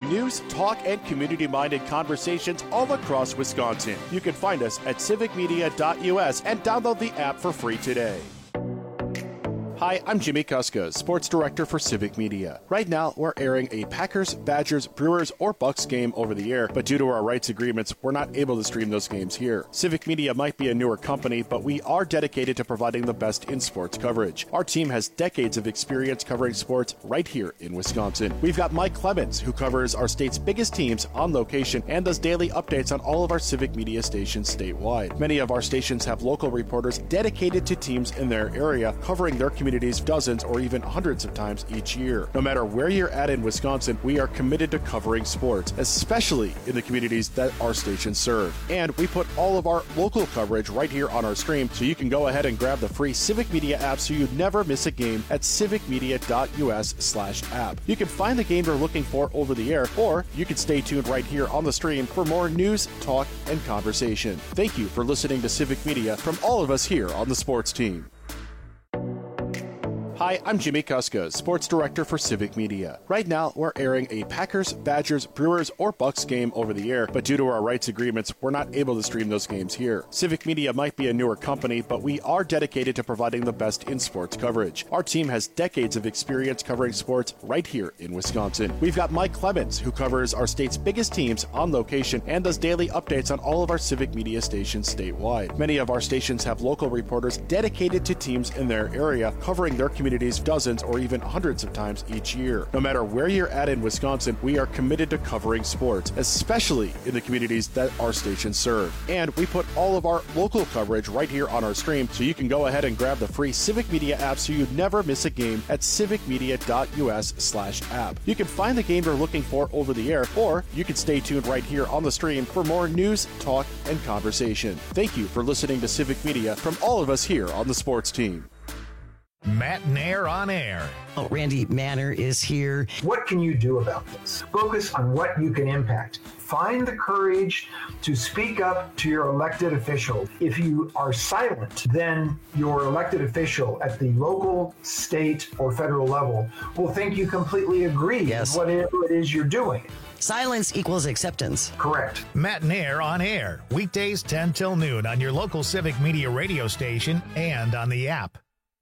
news, talk, and community-minded conversations all across Wisconsin. You can find us at civicmedia.us and download the app for free today. Hi, I'm Jimmy Kuska, Sports Director for Civic Media. Right now, we're airing a Packers, Badgers, Brewers, or Bucks game over the air, but due to our rights agreements, we're not able to stream those games here. Civic Media might be a newer company, but we are dedicated to providing the best in sports coverage. Our team has decades of experience covering sports right here in Wisconsin. We've got Mike Clemens, who covers our state's biggest teams on location and does daily updates on all of our Civic Media stations statewide. Many of our stations have local reporters dedicated to teams in their area, covering their communities dozens or even hundreds of times each year. No matter where you're at in Wisconsin, we are committed to covering sports, especially in the communities that our stations serve. And we put all of our local coverage right here on our stream, so you can go ahead and grab the free Civic Media app so you never miss a game at civicmedia.us/app. You can find the game you're looking for over the air, or you can stay tuned right here on the stream for more news, talk, and conversation. Thank you for listening to Civic Media from all of us here on the sports team. Hi, I'm Jimmy Kuska, Sports Director for Civic Media. Right now, we're airing a Packers, Badgers, Brewers, or Bucks game over the air, but due to our rights agreements, we're not able to stream those games here. Civic Media might be a newer company, but we are dedicated to providing the best in sports coverage. Our team has decades of experience covering sports right here in Wisconsin. We've got Mike Clemens, who covers our state's biggest teams on location and does daily updates on all of our Civic Media stations statewide. Many of our stations have local reporters dedicated to teams in their area, covering their communities dozens or even hundreds of times each year. No matter where you're at in Wisconsin, we are committed to covering sports, especially in the communities that our stations serve. And we put all of our local coverage right here on our stream, so you can go ahead and grab the free Civic Media app so you never miss a game at civicmedia.us/app. You can find the game you're looking for over the air, or you can stay tuned right here on the stream for more news, talk, and conversation. Thank you for listening to Civic Media from all of us here on the sports team. Matt Nair on air. Oh, Randy Manner is here. What can you do about this? Focus on what you can impact. Find the courage to speak up to your elected official. If you are silent, then your elected official at the local, state, or federal level will think you completely agree with whatever it is you're doing. Silence equals acceptance. Correct. Matt Nair on air. Weekdays 10 till noon on your local Civic Media radio station and on the app.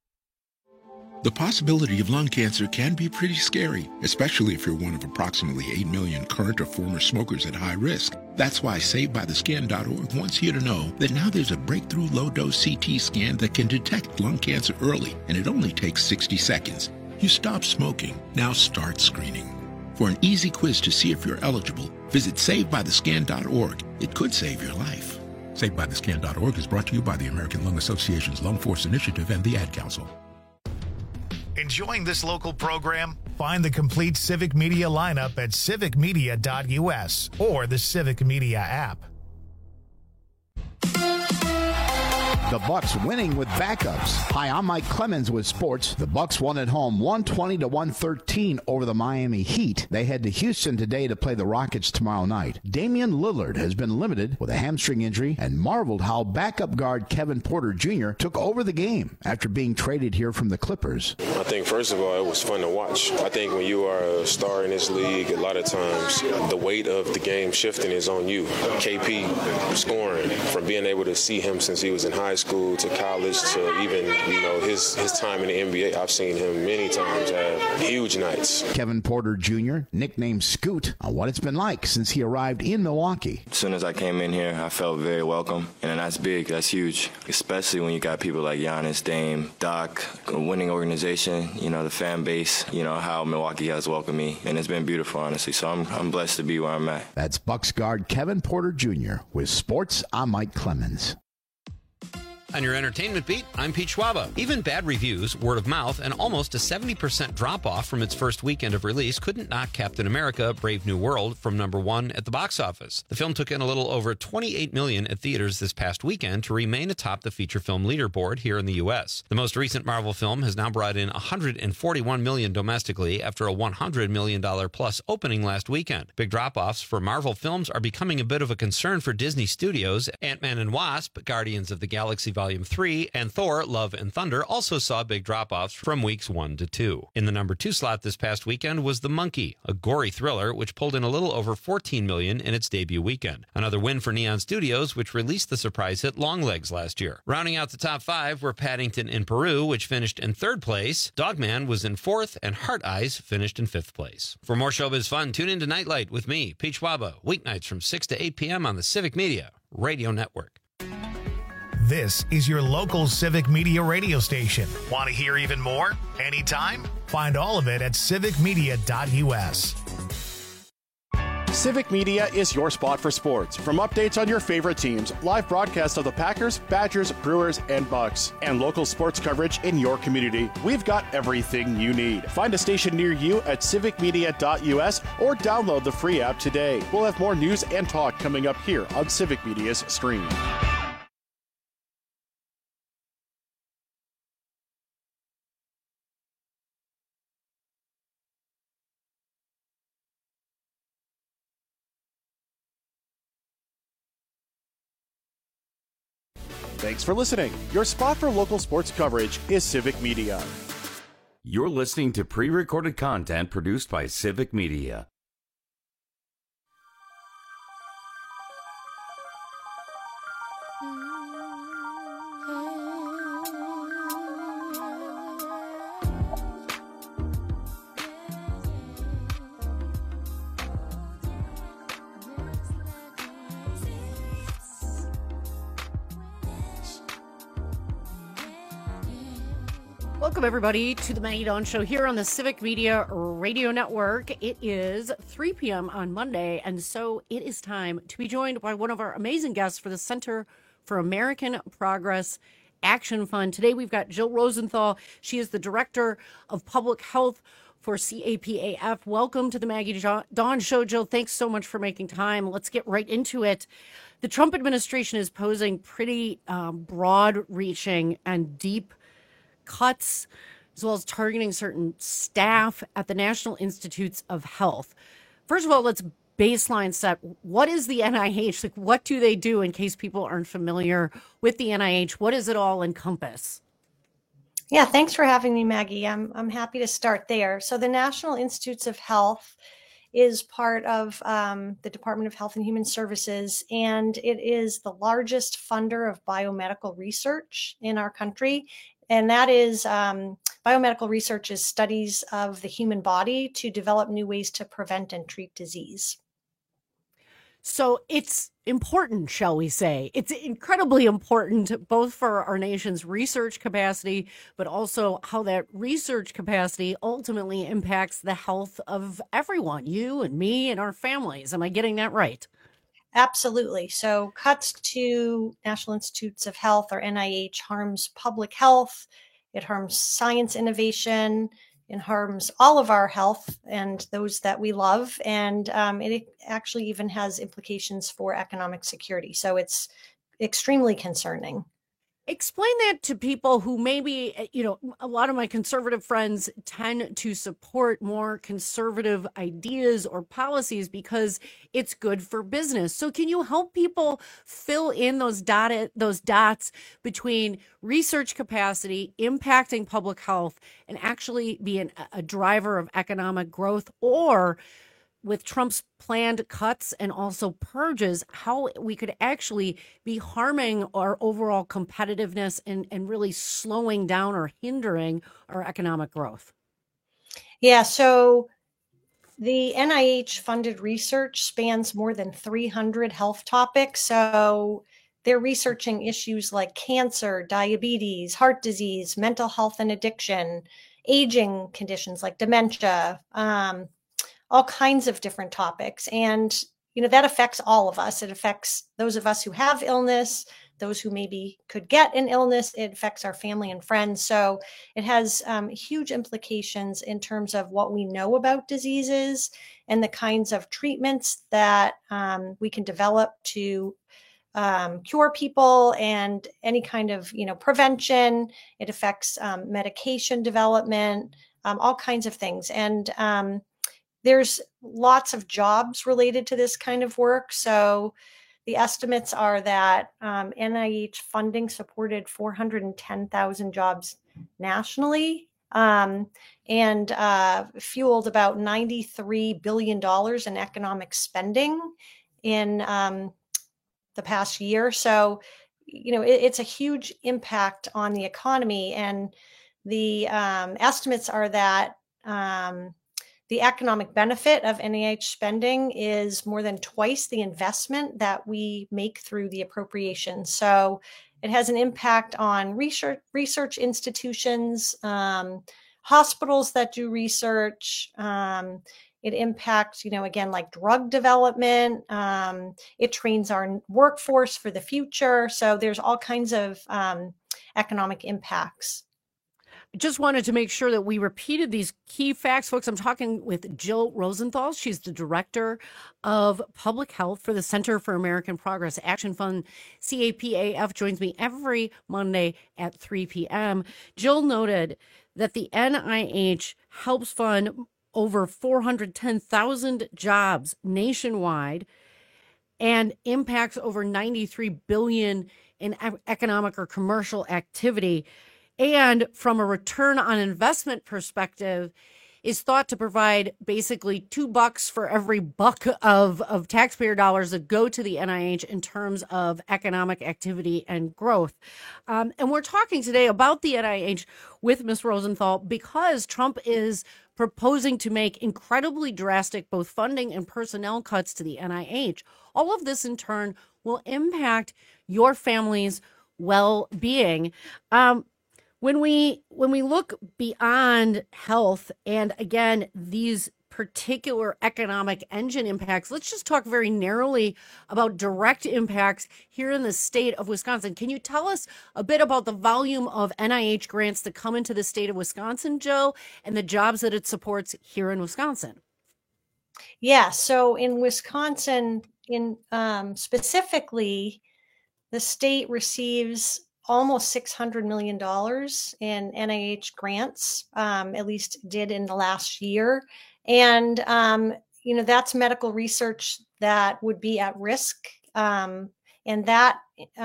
The possibility of lung cancer can be pretty scary, especially if you're one of approximately 8 million current or former smokers at high risk. That's why SaveByTheScan.org wants you to know that now there's a breakthrough low-dose CT scan that can detect lung cancer early, and it only takes 60 seconds. You stop smoking, now start screening. For an easy quiz to see if you're eligible, visit SaveByTheScan.org. It could save your life. SaveByTheScan.org is brought to you by the American Lung Association's Lung Force Initiative and the Ad Council. Enjoying this local program? Find the complete Civic Media lineup at civicmedia.us or the Civic Media app. The Bucks winning with backups. Hi, I'm Mike Clemens with sports. The Bucks won at home 120-113 over the Miami Heat. They head to Houston today to play the Rockets tomorrow night. Damian Lillard has been limited with a hamstring injury and marveled how backup guard Kevin Porter Jr. took over the game after being traded here from the Clippers. I think, first of all, it was fun to watch. I think when you are a star in this league, a lot of times the weight of the game shifting is on you. KP scoring, from being able to see him since he was in high school to college to even, his time in the NBA. I've seen him many times have huge nights. Kevin Porter Jr., nicknamed Scoot, on what it's been like since he arrived in Milwaukee. As soon as I came in here, I felt very welcome, and that's big, that's huge, especially when you got people like Giannis, Dame, Doc, a winning organization, the fan base, how Milwaukee has welcomed me, and it's been beautiful, honestly, so I'm blessed to be where I'm at. That's Bucks guard Kevin Porter Jr. with sports. I'm Mike Clemens. On your entertainment beat, I'm Pete Schwaba. Even bad reviews, word of mouth, and almost a 70% drop-off from its first weekend of release couldn't knock Captain America: Brave New World from number one at the box office. The film took in a little over $28 million at theaters this past weekend to remain atop the feature film leaderboard here in the U.S. The most recent Marvel film has now brought in $141 million domestically after a $100 million plus opening last weekend. Big drop-offs for Marvel films are becoming a bit of a concern for Disney Studios. Ant-Man and Wasp, Guardians of the Galaxy Volume 3, and Thor, Love and Thunder also saw big drop-offs from weeks 1 to 2. In the number 2 slot this past weekend was The Monkey, a gory thriller which pulled in a little over $14 million in its debut weekend. Another win for Neon Studios, which released the surprise hit Longlegs last year. Rounding out the top 5 were Paddington in Peru, which finished in 3rd place. Dogman was in 4th, and Heart Eyes finished in 5th place. For more showbiz fun, tune in to Nightlight with me, Pete Schwaba, weeknights from 6 to 8 p.m. on the Civic Media Radio Network. This is your local Civic Media radio station. Want to hear even more? Anytime? Find all of it at civicmedia.us. Civic Media is your spot for sports. From updates on your favorite teams, live broadcasts of the Packers, Badgers, Brewers, and Bucks, and local sports coverage in your community, we've got everything you need. Find a station near you at civicmedia.us or download the free app today. We'll have more news and talk coming up here on Civic Media's stream. Thanks for listening. Your spot for local sports coverage is Civic Media. You're listening to pre-recorded content produced by Civic Media. Welcome, everybody, to the Maggie Dawn Show here on the Civic Media Radio Network. It is 3 p.m. on Monday, and so it is time to be joined by one of our amazing guests for the Center for American Progress Action Fund. Today, we've got Jill Rosenthal. She is the Director of Public Health for CAPAF. Welcome to the Maggie Dawn Show, Jill. Thanks so much for making time. Let's get right into it. The Trump administration is posing pretty broad-reaching and deep cuts, as well as targeting certain staff at the National Institutes of Health. First of all, let's baseline set. What is the NIH? Like, what do they do, in case people aren't familiar with the NIH? What does it all encompass? Yeah, thanks for having me, Maggie. I'm happy to start there. So the National Institutes of Health is part of the Department of Health and Human Services, and it is the largest funder of biomedical research in our country. And that is biomedical research is studies of the human body to develop new ways to prevent and treat disease. So it's important, shall we say. It's incredibly important, both for our nation's research capacity, but also how that research capacity ultimately impacts the health of everyone, you and me and our families. Am I getting that right? Absolutely. So cuts to National Institutes of Health, or NIH, harms public health. It harms science innovation. It harms all of our health and those that we love. And it actually even has implications for economic security. So it's extremely concerning. Explain that to people who maybe, a lot of my conservative friends tend to support more conservative ideas or policies because it's good for business. So can you help people fill in those dots between research capacity, impacting public health, and actually being a driver of economic growth, or with Trump's planned cuts and also purges, how we could actually be harming our overall competitiveness and really slowing down or hindering our economic growth? Yeah, so the NIH funded research spans more than 300 health topics. So they're researching issues like cancer, diabetes, heart disease, mental health and addiction, aging conditions like dementia, all kinds of different topics. And, that affects all of us. It affects those of us who have illness, those who maybe could get an illness. It affects our family and friends. So it has huge implications in terms of what we know about diseases and the kinds of treatments that we can develop to cure people, and any kind of, prevention. It affects medication development, all kinds of things. And there's lots of jobs related to this kind of work. So the estimates are that NIH funding supported 410,000 jobs nationally, and fueled about $93 billion in economic spending in the past year. So, it's a huge impact on the economy. And the estimates are that the economic benefit of NIH spending is more than twice the investment that we make through the appropriation. So it has an impact on research institutions, hospitals that do research. It impacts, again, like drug development. It trains our workforce for the future. So there's all kinds of economic impacts. Just wanted to make sure that we repeated these key facts, folks. I'm talking with Jill Rosenthal. She's the Director of Public Health for the Center for American Progress Action Fund. CAPAF joins me every Monday at 3 p.m. Jill noted that the NIH helps fund over 410,000 jobs nationwide and impacts over $93 billion in economic or commercial activity. And from a return on investment perspective, is thought to provide basically $2 for every buck of taxpayer dollars that go to the NIH in terms of economic activity and growth. And we're talking today about the NIH with Ms. Rosenthal because Trump is proposing to make incredibly drastic both funding and personnel cuts to the NIH. All of this in turn will impact your family's well-being. When we look beyond health and, again, these particular economic engine impacts, let's just talk very narrowly about direct impacts here in the state of Wisconsin. Can you tell us a bit about the volume of NIH grants that come into the state of Wisconsin, Joe, and the jobs that it supports here in Wisconsin? Yeah, so in Wisconsin, specifically, the state receives almost $600 million in NIH grants, at least did in the last year. And, that's medical research that would be at risk. And that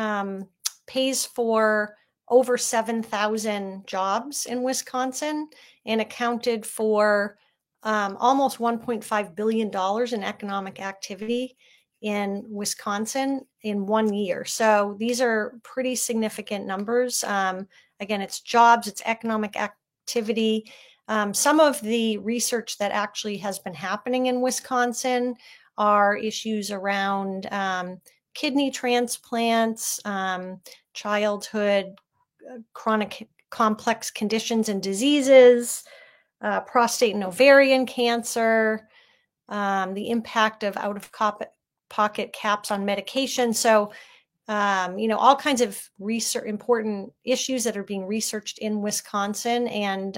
pays for over 7,000 jobs in Wisconsin and accounted for almost $1.5 billion in economic activity in Wisconsin in 1 year. So these are pretty significant numbers. Again, it's jobs, it's economic activity. Some of the research that actually has been happening in Wisconsin are issues around kidney transplants, childhood chronic complex conditions and diseases, prostate and ovarian cancer, the impact of out-of-pocket caps on medication. So, all kinds of important issues that are being researched in Wisconsin and,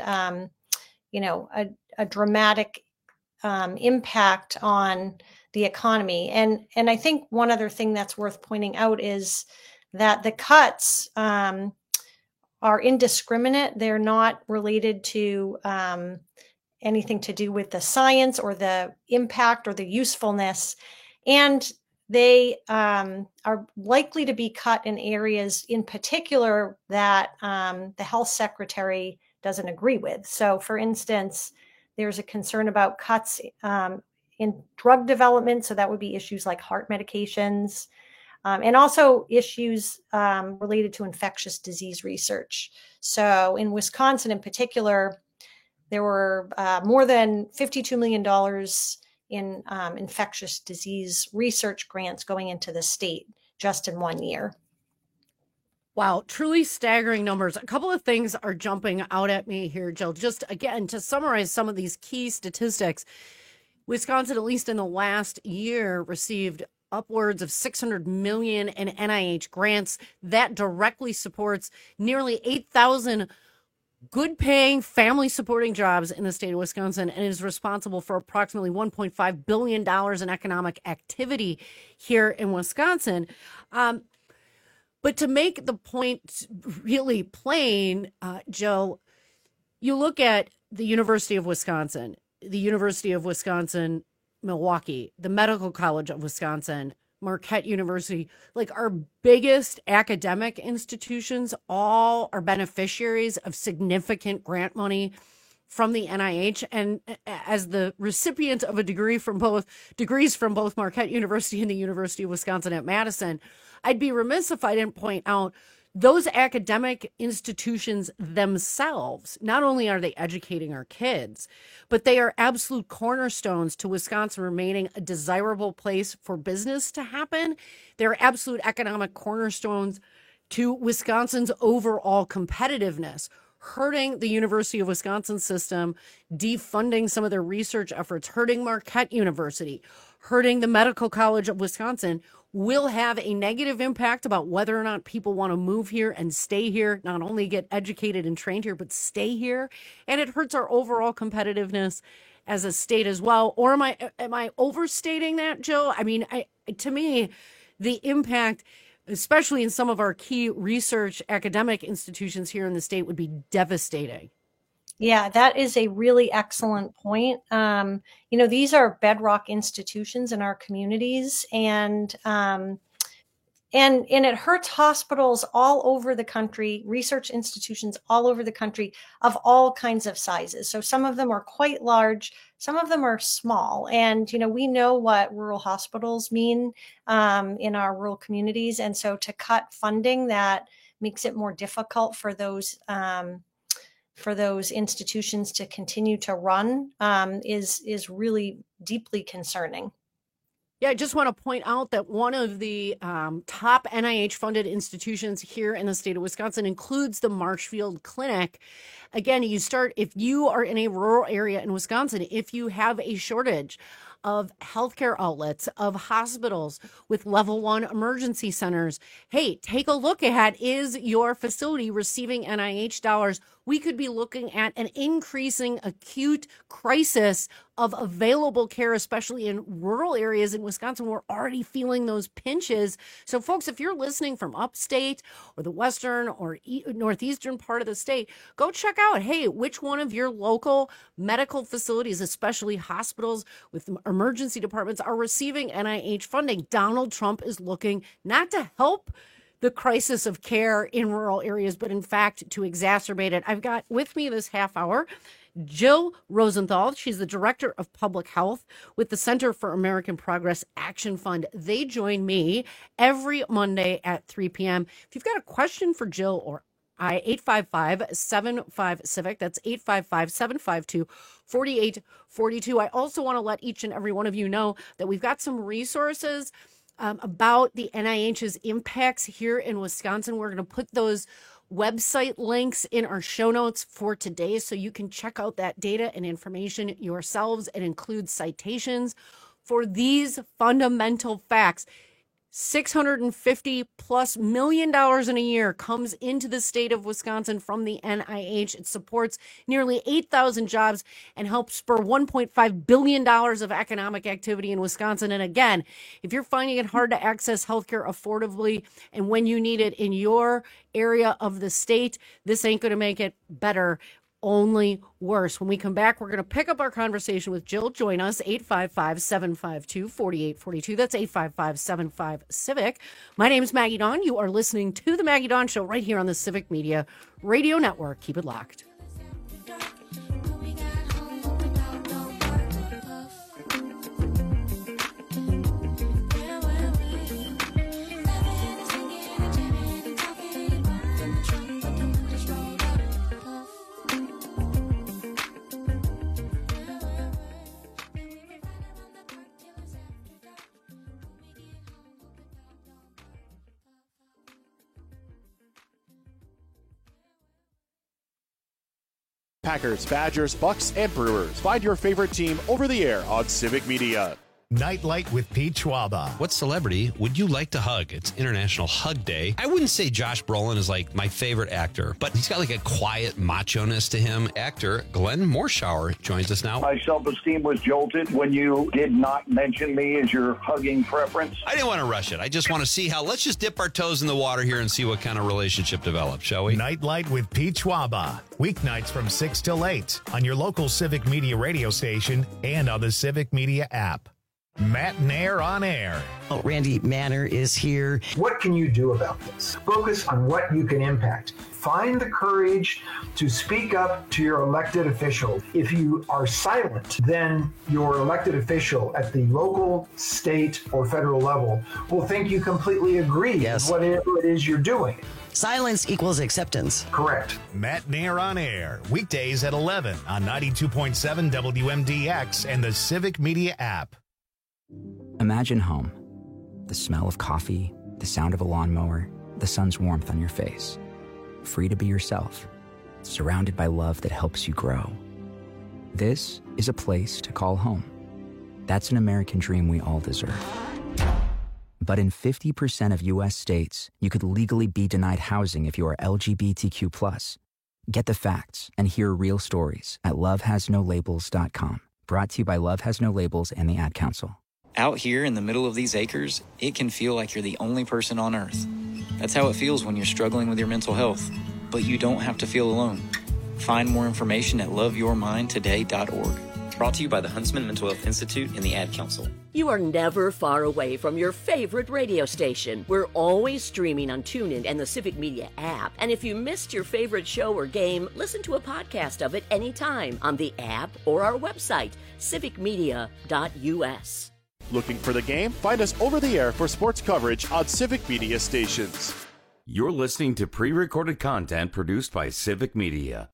a dramatic impact on the economy. And I think one other thing that's worth pointing out is that the cuts are indiscriminate. They're not related to anything to do with the science or the impact or the usefulness. And they are likely to be cut in areas in particular that the health secretary doesn't agree with. So, for instance, there's a concern about cuts in drug development. So that would be issues like heart medications, and also issues related to infectious disease research. So in Wisconsin in particular, there were more than $52 million in infectious disease research grants going into the state just in 1 year. Wow, truly staggering numbers. A couple of things are jumping out at me here, Jill. Just again, to summarize some of these key statistics, Wisconsin, at least in the last year, received upwards of $600 million in NIH grants. That directly supports nearly 8,000 good-paying, family-supporting jobs in the state of Wisconsin and is responsible for approximately $1.5 billion in economic activity here in Wisconsin. But to make the point really plain, Joe, you look at the University of Wisconsin, Milwaukee, the Medical College of Wisconsin, Marquette University, like our biggest academic institutions, all are beneficiaries of significant grant money from the NIH. And as the recipient of a degrees from both Marquette University and the University of Wisconsin at Madison, I'd be remiss if I didn't point out those academic institutions themselves. Not only are they educating our kids, but they are absolute cornerstones to Wisconsin remaining a desirable place for business to happen. They're absolute economic cornerstones to Wisconsin's overall competitiveness, hurting the University of Wisconsin system, defunding some of their research efforts, hurting Marquette University, hurting the Medical College of Wisconsin, will have a negative impact about whether or not people want to move here and stay here, not only get educated and trained here, but stay here. And it hurts our overall competitiveness as a state as well. Or am I overstating that, Jill? I mean, to me, the impact, especially in some of our key research academic institutions here in the state, would be devastating. Yeah, that is a really excellent point. These are bedrock institutions in our communities, and it hurts hospitals all over the country, research institutions all over the country of all kinds of sizes. So some of them are quite large, some of them are small. And, we know what rural hospitals mean in our rural communities. And so to cut funding, that makes it more difficult for those institutions to continue to run is really deeply concerning. Yeah, I just want to point out that one of the top NIH-funded institutions here in the state of Wisconsin includes the Marshfield Clinic. Again, if you are in a rural area in Wisconsin, if you have a shortage of healthcare outlets, of hospitals with level 1 emergency centers, hey, take a look at, is your facility receiving NIH dollars? We could be looking at an increasing acute crisis of available care, especially in rural areas in Wisconsin. We're already feeling those pinches. So folks, if you're listening from upstate or the western or northeastern part of the state, go check out, hey, which one of your local medical facilities, especially hospitals with emergency departments, are receiving NIH funding. Donald Trump is looking not to help the crisis of care in rural areas, but in fact to exacerbate it. I've got with me this half hour Jill Rosenthal. She's the Director of Public Health with the Center for American Progress Action Fund. They join me every Monday at 3 p.m. If you've got a question for Jill or I, 855-75-CIVIC. That's 855-752-4842. I also want to let each and every one of you know that we've got some resources about the NIH's impacts here in Wisconsin. We're going to put those website links in our show notes for today so you can check out that data and information yourselves. It includes citations for these fundamental facts. $650+ million in a year comes into the state of Wisconsin from the NIH. It supports nearly 8,000 jobs and helps spur $1.5 billion of economic activity in Wisconsin. And again, if you're finding it hard to access healthcare affordably and when you need it in your area of the state, this ain't going to make it better. Only worse. When we come back, we're going to pick up our conversation with Jill. Join us, 855-752-4842. That's 855-75-CIVIC. My name is Maggie Dawn. You are listening to The Maggie Dawn Show right here on the Civic Media Radio Network. Keep it locked. Packers, Badgers, Bucks, and Brewers. Find your favorite team over the air on Civic Media. Nightlight with Pete Schwaba. What celebrity would you like to hug? It's International Hug Day. I wouldn't say Josh Brolin is like my favorite actor, but he's got like a quiet macho-ness to him. Actor Glenn Morshower joins us now. My self-esteem was jolted when you did not mention me as your hugging preference. I didn't want to rush it. I just want to see let's just dip our toes in the water here and see what kind of relationship develops, shall we? Nightlight with Pete Schwaba. Weeknights from 6 till 8 on your local Civic Media radio station and on the Civic Media app. Matt Nair on air. Oh, Randy Manner is here. What can you do about this? Focus on what you can impact. Find the courage to speak up to your elected official. If you are silent, then your elected official at the local, state, or federal level will think you completely agree with whatever it is you're doing. Silence equals acceptance. Correct. Matt Nair on air, weekdays at 11 on 92.7 WMDX and the Civic Media app. Imagine home. The smell of coffee, the sound of a lawnmower, the sun's warmth on your face. Free to be yourself, surrounded by love that helps you grow. This is a place to call home. That's an American dream we all deserve. But in 50% of U.S. states, you could legally be denied housing if you are LGBTQ+. Get the facts and hear real stories at lovehasnolabels.com. Brought to you by Love Has No Labels and the Ad Council. Out here in the middle of these acres, it can feel like you're the only person on Earth. That's how it feels when you're struggling with your mental health. But you don't have to feel alone. Find more information at loveyourmindtoday.org. Brought to you by the Huntsman Mental Health Institute and the Ad Council. You are never far away from your favorite radio station. We're always streaming on TuneIn and the Civic Media app. And if you missed your favorite show or game, listen to a podcast of it anytime on the app or our website, civicmedia.us. Looking for the game? Find us over the air for sports coverage on Civic Media stations. You're listening to pre-recorded content produced by Civic Media.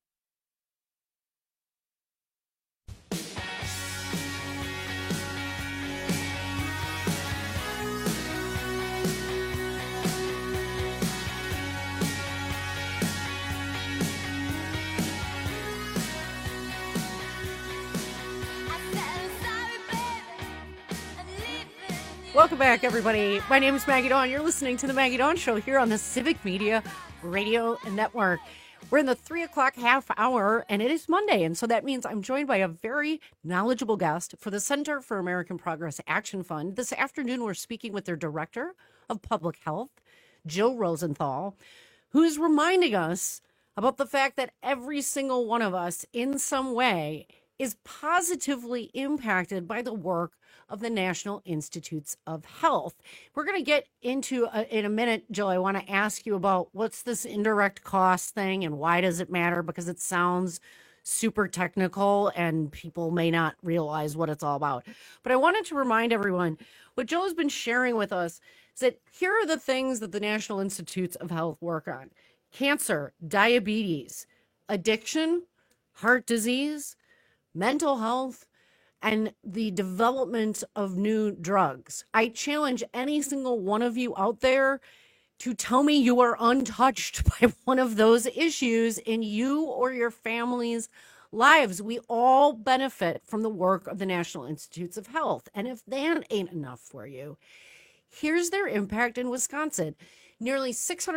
Welcome back, everybody. My name is Maggie Dawn. You're listening to The Maggie Dawn Show here on the Civic Media Radio Network. We're in the 3 o'clock half hour, and it is Monday, and so that means I'm joined by a very knowledgeable guest for the Center for American Progress Action Fund. This afternoon, we're speaking with their Director of Public Health, Jill Rosenthal, who is reminding us about the fact that every single one of us, in some way, is positively impacted by the work of the National Institutes of Health. We're going to get into in a minute, Jill. I want to ask you about what's this indirect cost thing and why does it matter? Because it sounds super technical and people may not realize what it's all about. But I wanted to remind everyone what Jill has been sharing with us is that here are the things that the National Institutes of Health work on: cancer, diabetes, addiction, heart disease, mental health, and the development of new drugs. I challenge any single one of you out there to tell me you are untouched by one of those issues in you or your family's lives. We all benefit from the work of the National Institutes of Health. And if that ain't enough for you, here's their impact in Wisconsin. Nearly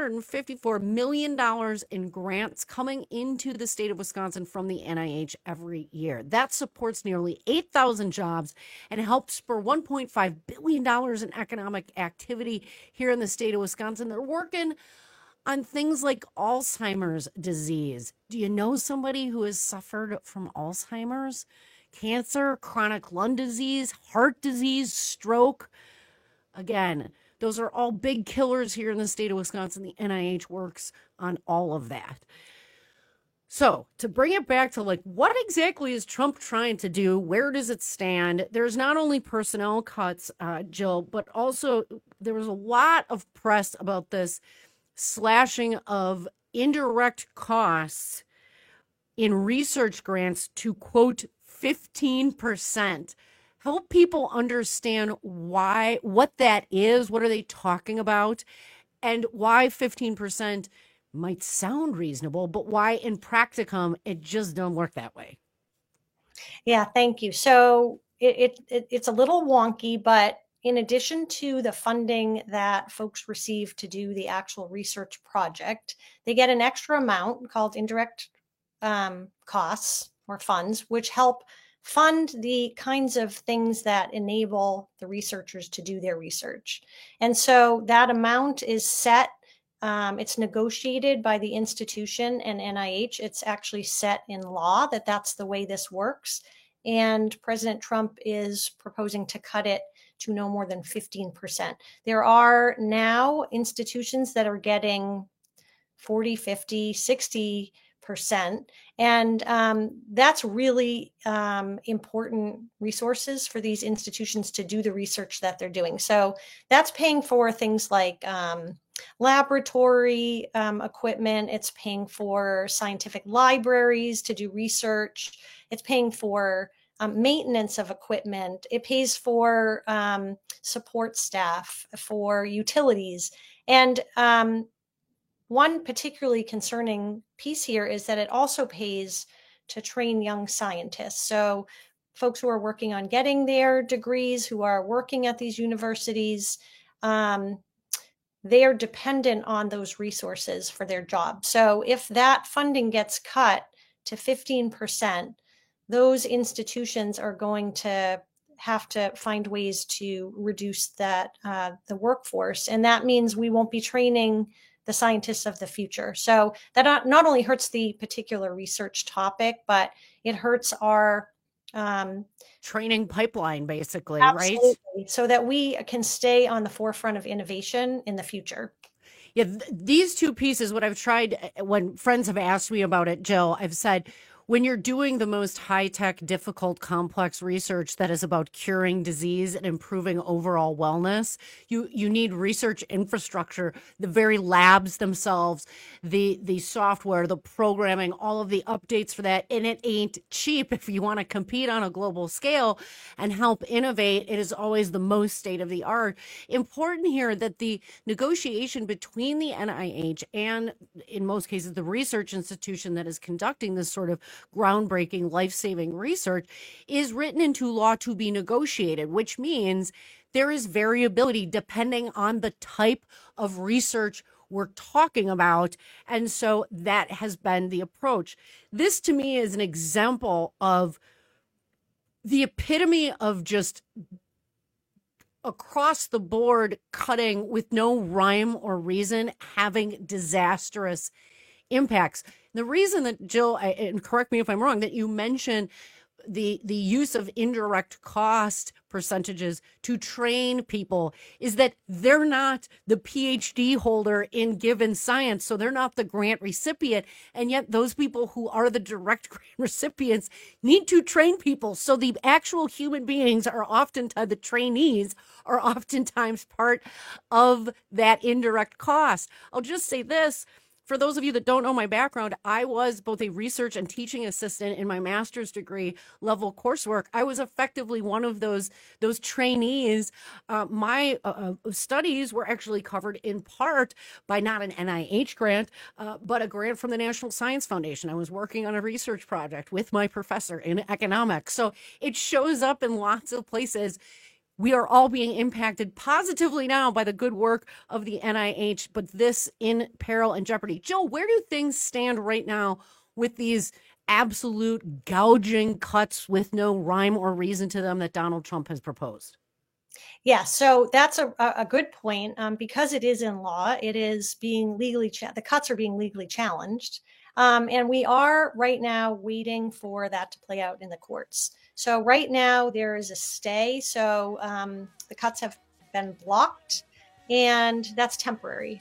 $654 million in grants coming into the state of Wisconsin from the NIH every year. That supports nearly 8,000 jobs and helps spur $1.5 billion in economic activity here in the state of Wisconsin. They're working on things like Alzheimer's disease. Do you know somebody who has suffered from Alzheimer's? Cancer, chronic lung disease, heart disease, stroke. Again, those are all big killers here in the state of Wisconsin. The NIH works on all of that. So to bring it back to what exactly is Trump trying to do? Where does it stand? There's not only personnel cuts, Jill, but also there was a lot of press about this slashing of indirect costs in research grants to, quote, 15%. Help people understand what that is, what are they talking about, and why 15% might sound reasonable, but why in practicum it just don't work that way. Yeah, thank you. So it's a little wonky, but in addition to the funding that folks receive to do the actual research project, they get an extra amount called indirect costs or funds, which help fund the kinds of things that enable the researchers to do their research. And so that amount is set, it's negotiated by the institution and NIH. It's actually set in law that that's the way this works. And President Trump is proposing to cut it to no more than 15%. There are now institutions that are getting 40, 50, 60%. And that's really important resources for these institutions to do the research that they're doing. So that's paying for things like laboratory equipment. It's paying for scientific libraries to do research. It's paying for maintenance of equipment. It pays for support staff, for utilities. And one particularly concerning piece here is that it also pays to train young scientists. So folks who are working on getting their degrees, who are working at these universities, they are dependent on those resources for their job. So if that funding gets cut to 15%, those institutions are going to have to find ways to reduce that the workforce. And that means we won't be training the scientists of the future. So that not only hurts the particular research topic, but it hurts our training pipeline, basically, absolutely, right? So that we can stay on the forefront of innovation in the future. Yeah, these two pieces, what I've tried when friends have asked me about it, Jill, I've said, when you're doing the most high-tech, difficult, complex research that is about curing disease and improving overall wellness, you need research infrastructure, the very labs themselves, the software, the programming, all of the updates for that. And it ain't cheap if you want to compete on a global scale and help innovate. It is always the most state-of-the-art. Important here that the negotiation between the NIH and, in most cases, the research institution that is conducting this sort of groundbreaking, life-saving research is written into law to be negotiated, which means there is variability depending on the type of research we're talking about. And so that has been the approach. This, to me, is an example of the epitome of just across the board cutting with no rhyme or reason, having disastrous impacts. The reason that, Jill, and correct me if I'm wrong, that you mentioned the use of indirect cost percentages to train people is that they're not the PhD holder in given science, so they're not the grant recipient, and yet those people who are the direct grant recipients need to train people. So the actual human beings are oftentimes, the trainees are oftentimes part of that indirect cost. I'll just say this. For those of you that don't know my background, I was both a research and teaching assistant in my master's degree level coursework. I was effectively one of those trainees. My studies were actually covered in part by not an NIH grant, but a grant from the National Science Foundation. I was working on a research project with my professor in economics. So it shows up in lots of places. We are all being impacted positively now by the good work of the NIH, but this in peril and jeopardy. Jill, where do things stand right now with these absolute gouging cuts with no rhyme or reason to them that Donald Trump has proposed? Yeah, so that's a good point. Because it is in law, it is being legally, the cuts are being legally challenged. And we are right now waiting for that to play out in the courts. So right now there is a stay. So the cuts have been blocked, and that's temporary.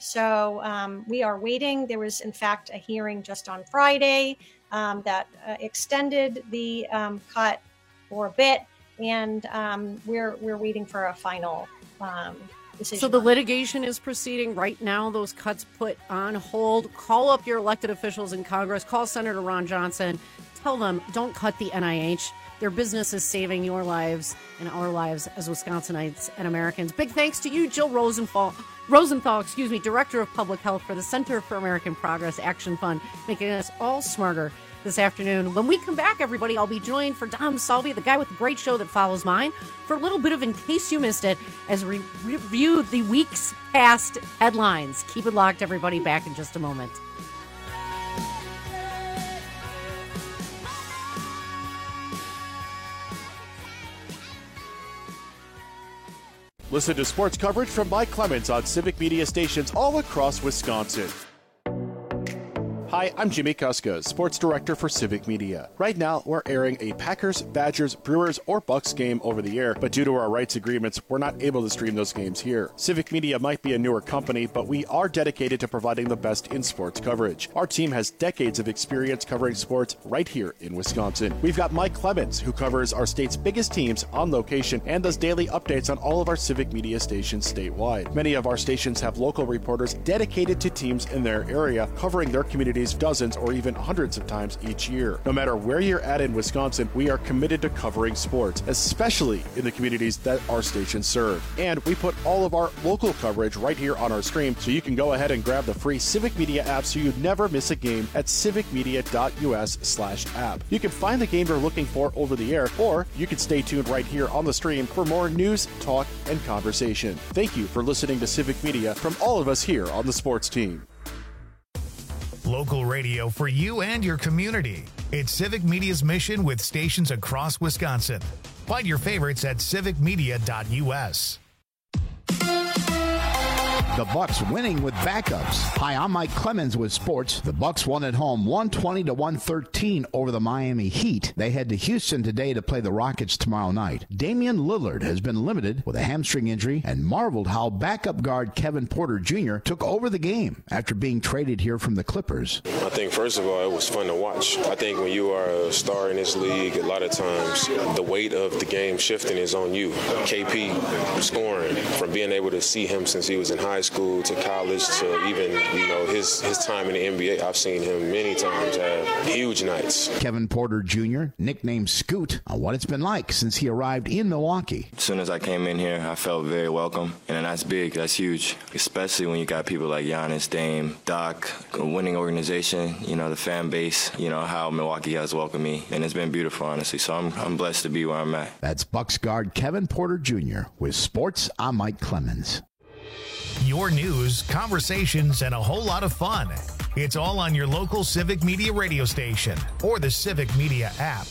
So we are waiting. There was, in fact, a hearing just on Friday that extended the cut for a bit, and we're waiting for a final decision. So the litigation is proceeding right now. Those cuts put on hold. Call up your elected officials in Congress. Call Senator Ron Johnson. Tell them, don't cut the NIH. Their business is saving your lives and our lives as Wisconsinites and Americans. Big thanks to you, Jill Rosenthal, Director of Public Health for the Center for American Progress Action Fund, making us all smarter this afternoon. When we come back, everybody, I'll be joined for Dom Salvi, the guy with the great show that follows mine, for a little bit of In Case You Missed It, as we review the week's past headlines. Keep it locked, everybody. Back in just a moment. Listen to sports coverage from Mike Clemens on Civic Media stations all across Wisconsin. Hi, I'm Jimmy Kuska, Sports Director for Civic Media. Right now, we're airing a Packers, Badgers, Brewers, or Bucks game over the air, but due to our rights agreements, we're not able to stream those games here. Civic Media might be a newer company, but we are dedicated to providing the best in sports coverage. Our team has decades of experience covering sports right here in Wisconsin. We've got Mike Clemens, who covers our state's biggest teams on location and does daily updates on all of our Civic Media stations statewide. Many of our stations have local reporters dedicated to teams in their area, covering their communities dozens or even hundreds of times each year. No matter where you're at in Wisconsin, we are committed to covering sports, especially in the communities that our stations serve. And we put all of our local coverage right here on our stream, so you can go ahead and grab the free Civic Media app so you never miss a game at civicmedia.us/app. You can find the game you're looking for over the air, or you can stay tuned right here on the stream for more news, talk, and conversation. Thank you for listening to Civic Media from all of us here on the sports team. Local radio for you and your community. It's Civic Media's mission with stations across Wisconsin. Find your favorites at civicmedia.us. The Bucks winning with backups. Hi, I'm Mike Clemens with sports. The Bucks won at home 120-113 over the Miami Heat. They head to Houston today to play the Rockets tomorrow night. Damian Lillard has been limited with a hamstring injury and marveled how backup guard Kevin Porter Jr. took over the game after being traded here from the Clippers. I think, first of all, it was fun to watch. I think when you are a star in this league, a lot of times the weight of the game shifting is on you. KP scoring, from being able to see him since he was in high school to college to even, his time in the NBA. I've seen him many times have huge nights. Kevin Porter Jr., nicknamed Scoot, on what it's been like since he arrived in Milwaukee. As soon as I came in here, I felt very welcome, and that's big, that's huge, especially when you got people like Giannis, Dame, Doc, a winning organization, the fan base, how Milwaukee has welcomed me, and it's been beautiful, honestly, so I'm blessed to be where I'm at. That's Bucks guard Kevin Porter Jr. with sports. I'm Mike Clemens. Your news, conversations, and a whole lot of fun. It's all on your local Civic Media radio station or the Civic Media app.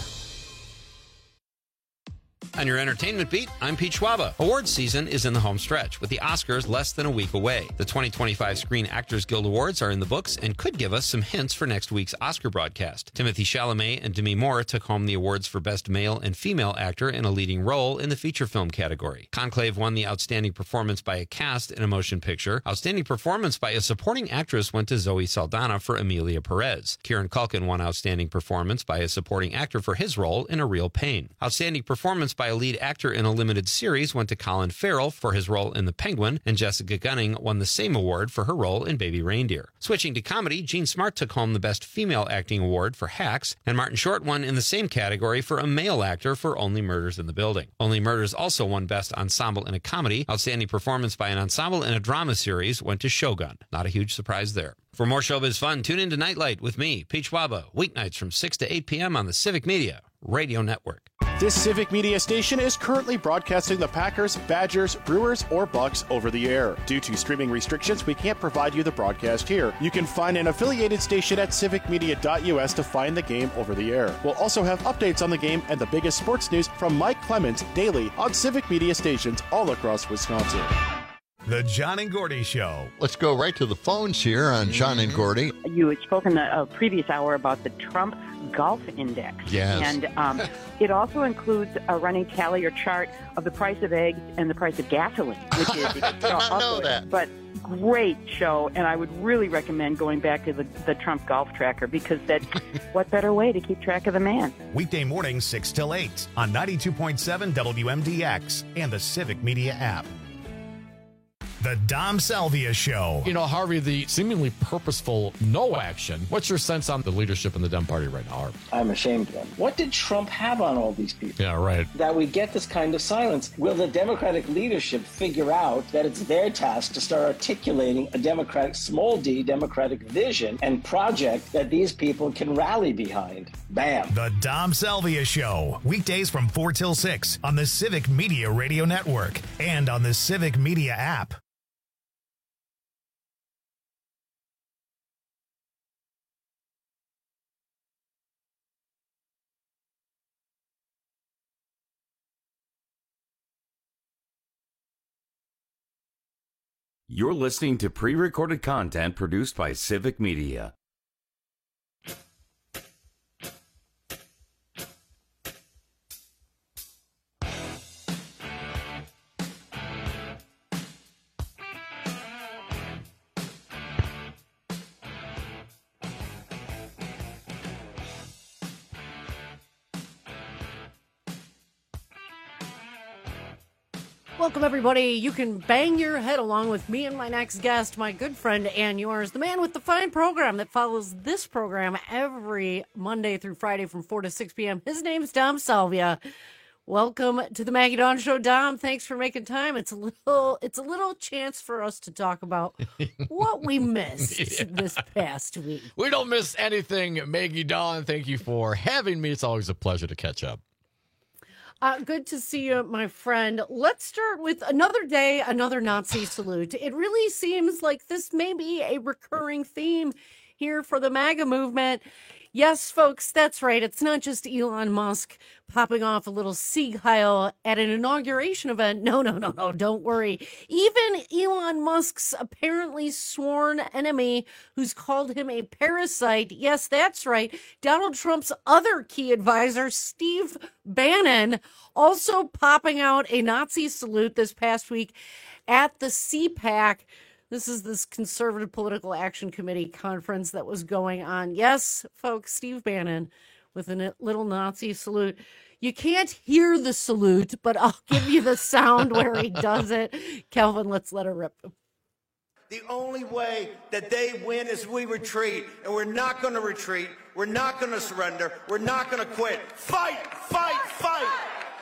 On your entertainment beat, I'm Pete Schwaba. Awards season is in the home stretch, with the Oscars less than a week away. The 2025 Screen Actors Guild Awards are in the books and could give us some hints for next week's Oscar broadcast. Timothée Chalamet and Demi Moore took home the awards for Best Male and Female Actor in a Leading Role in the feature film category. Conclave won the Outstanding Performance by a Cast in a Motion Picture. Outstanding Performance by a Supporting Actress went to Zoe Saldana for Emilia Perez. Kieran Culkin won Outstanding Performance by a Supporting Actor for his role in A Real Pain. Outstanding Performance by a Lead Actor in a Limited Series went to Colin Farrell for his role in The Penguin, and Jessica Gunning won the same award for her role in Baby Reindeer. Switching to comedy, Jean Smart took home the Best Female Acting Award for Hacks, and Martin Short won in the same category for a male actor for Only Murders in the Building. Only Murders also won Best Ensemble in a Comedy. Outstanding Performance by an Ensemble in a Drama Series went to Shogun. Not a huge surprise there. For more showbiz fun, tune in to Nightlight with me, Pete Schwaba, weeknights from 6 to 8 p.m. on the Civic Media Radio Network. This Civic Media station is currently broadcasting the Packers, Badgers, Brewers, or Bucks over the air. Due to streaming restrictions, we can't provide you the broadcast here. You can find an affiliated station at civicmedia.us to find the game over the air. We'll also have updates on the game and the biggest sports news from Mike Clemens daily on Civic Media stations all across Wisconsin. The John and Gordy Show. Let's go right to the phones here on John and Gordy. You had spoken the previous hour about the Trump Golf Index. Yes. And it also includes a running tally or chart of the price of eggs and the price of gasoline, which is I did not know that. But great show, and I would really recommend going back to the Trump Golf Tracker, because what better way to keep track of the man? Weekday mornings 6 till 8 on 92.7 WMDX and the Civic Media app. The Dom Salvia Show. Harvey, the seemingly purposeful no action. What's your sense on the leadership in the Dem Party right now, Harvey? I'm ashamed of them. What did Trump have on all these people? Yeah, right. That we get this kind of silence. Will the Democratic leadership figure out that it's their task to start articulating a Democratic, small d, Democratic vision and project that these people can rally behind? Bam. The Dom Salvia Show. Weekdays from 4 till 6 on the Civic Media Radio Network and on the Civic Media app. You're listening to pre-recorded content produced by Civic Media. Welcome, everybody. You can bang your head along with me and my next guest, my good friend and yours, the man with the fine program that follows this program every Monday through Friday from 4 to 6 p.m. His name's Dom Salvia. Welcome to the Maggie Dawn Show, Dom. Thanks for making time. It's a little chance for us to talk about what we missed this past week. We don't miss anything, Maggie Dawn. Thank you for having me. It's always a pleasure to catch up. Good to see you, my friend. Let's start with another day, another Nazi salute. It really seems like this may be a recurring theme here for the MAGA movement. Yes, folks, that's right. It's not just Elon Musk popping off a little Sieg Heil at an inauguration event. No, don't worry. Even Elon Musk's apparently sworn enemy, who's called him a parasite, yes, that's right, Donald Trump's other key advisor, Steve Bannon, also popping out a Nazi salute this past week at the CPAC. This is this Conservative Political Action Committee conference that was going on. Yes, folks, Steve Bannon with a little Nazi salute. You can't hear the salute, but I'll give you the sound where he does it. Kelvin, let's let her rip. The only way that they win is we retreat, and we're not going to retreat. We're not going to surrender. We're not going to quit. Fight, fight, fight.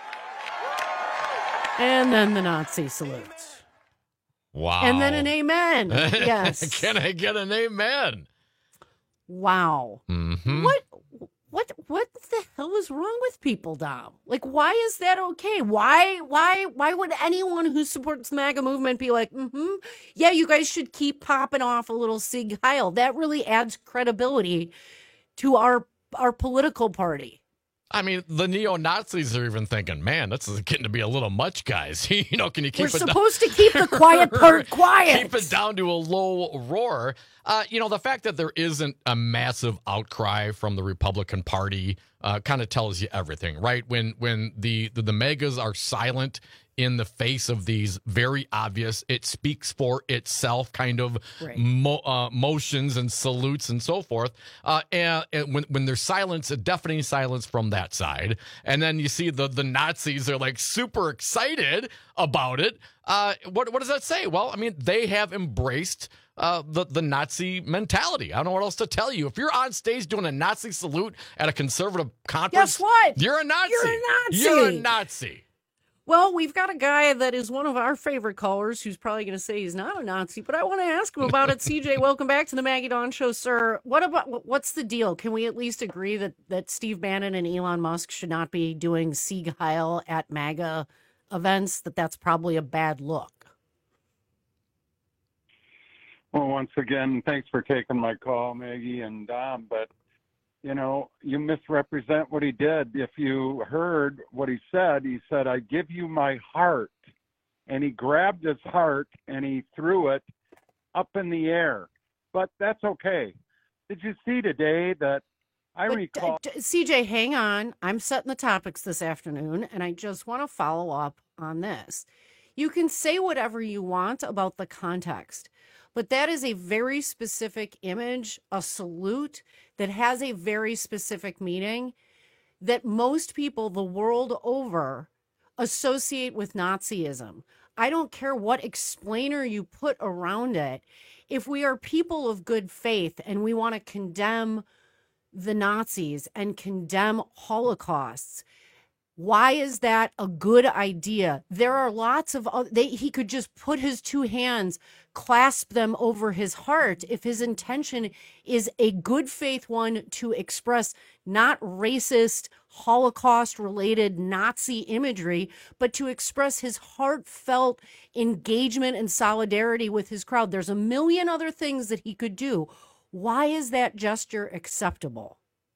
And then the Nazi salute. Wow. And then an amen. Yes. Can I get an amen? Wow. Mm-hmm. What the hell is wrong with people, Dom? Like, why is that okay? Why would anyone who supports the MAGA movement be like, yeah, you guys should keep popping off a little Sieg Heil? That really adds credibility to our political party. I mean, the neo-Nazis are even thinking, man, this is getting to be a little much, guys. Can you keep it down? We're supposed to keep the quiet part quiet. Keep it down to a low roar. The fact that there isn't a massive outcry from the Republican Party kind of tells you everything, right? When the megas are silent in the face of these very obvious, it speaks for itself kind of motions and salutes and so forth. And when there's silence, a deafening silence from that side, and then you see the Nazis are like super excited about it. What does that say? Well, I mean, they have embraced the Nazi mentality. I don't know what else to tell you. If you're on stage doing a Nazi salute at a conservative conference, guess what? You're a Nazi. You're a Nazi. You're a Nazi. Well, we've got a guy that is one of our favorite callers who's probably going to say he's not a Nazi, but I want to ask him about it. CJ, welcome back to the Maggie Dawn Show, sir. What's the deal? Can we at least agree that Steve Bannon and Elon Musk should not be doing Sieg Heil at MAGA events, that's probably a bad look? Well, once again, thanks for taking my call, Maggie and Dom, but you misrepresent what he did. If you heard what he said, I give you my heart. And he grabbed his heart and he threw it up in the air. But that's okay. Did you see today that recall? CJ, hang on. I'm setting the topics this afternoon, and I just want to follow up on this. You can say whatever you want about the context, but that is a very specific image, a salute that has a very specific meaning that most people the world over associate with Nazism. I don't care what explainer you put around it. If we are people of good faith and we want to condemn the Nazis and condemn Holocausts, why is that a good idea? There are lots of he could just put his two hands, clasp them over his heart if his intention is a good faith one to express not racist, Holocaust-related Nazi imagery, but to express his heartfelt engagement and solidarity with his crowd. There's a million other things that he could do. Why is that gesture acceptable?